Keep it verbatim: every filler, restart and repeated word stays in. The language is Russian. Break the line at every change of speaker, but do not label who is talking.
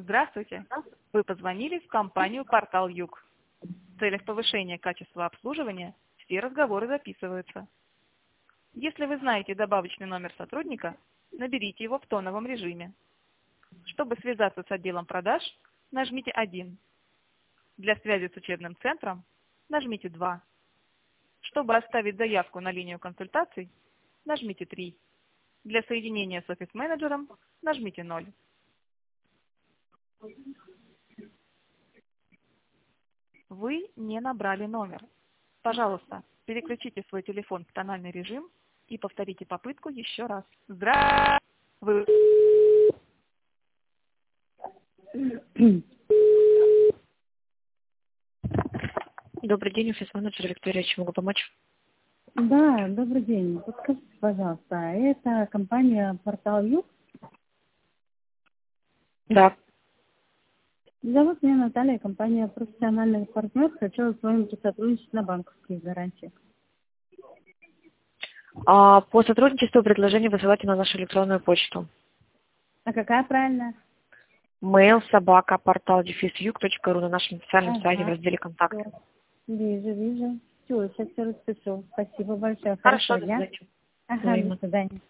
Здравствуйте. Вы позвонили в компанию «Портал Юг». В целях повышения качества обслуживания все разговоры записываются. Если вы знаете добавочный номер сотрудника, наберите его в тоновом режиме. Чтобы связаться с отделом продаж, нажмите один. Для связи с учебным центром нажмите два. Чтобы оставить заявку на линию консультаций, нажмите три. Для соединения с офис-менеджером нажмите ноль. Вы не набрали номер. Пожалуйста, переключите свой телефон в тональный режим и повторите попытку еще раз. Здравствуйте! Вы...
Добрый день, офис-менеджер Виктория, чем могу помочь?
Да, добрый день. Подскажите, пожалуйста, это компания «Портал Юг»?
Да.
Зовут меня Наталья, компания «Профессиональный партнер». Хочу с вами сотрудничать на банковских гарантиях.
А по сотрудничеству предложение высылайте на нашу электронную почту.
А какая правильная?
Mail собака портал дефис юг точка ру на нашем официальном
Ага.
сайте в разделе «Контакт».
Вижу, вижу. Все, сейчас все распишу. Спасибо большое.
Хорошо,
Хорошего
до
дня.
свидания.
Ага,
Взаимно.
до свидания.